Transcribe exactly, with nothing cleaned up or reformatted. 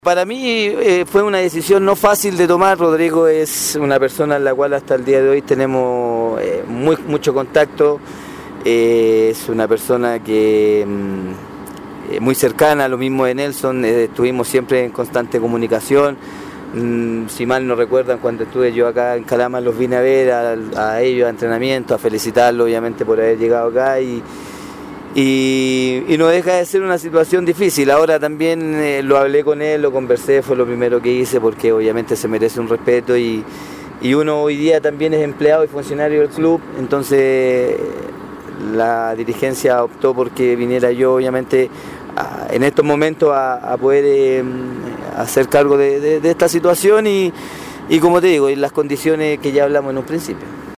Para mí eh, fue una decisión no fácil de tomar. Rodrigo es una persona en la cual hasta el día de hoy tenemos eh, muy, mucho contacto. Eh, es una persona que mm, muy cercana, lo mismo de Nelson, eh, estuvimos siempre en constante comunicación. Mm, si mal no recuerdan, cuando estuve yo acá en Calama los vine a ver a, a ellos a entrenamiento, a felicitarlos obviamente por haber llegado acá y Y, y no deja de ser una situación difícil. Ahora también eh, lo hablé con él, lo conversé, fue lo primero que hice porque obviamente se merece un respeto y, y uno hoy día también es empleado y funcionario del club, entonces la dirigencia optó porque viniera yo obviamente a, en estos momentos a, a poder eh, hacer cargo de, de, de esta situación y, y como te digo, en las condiciones que ya hablamos en un principio.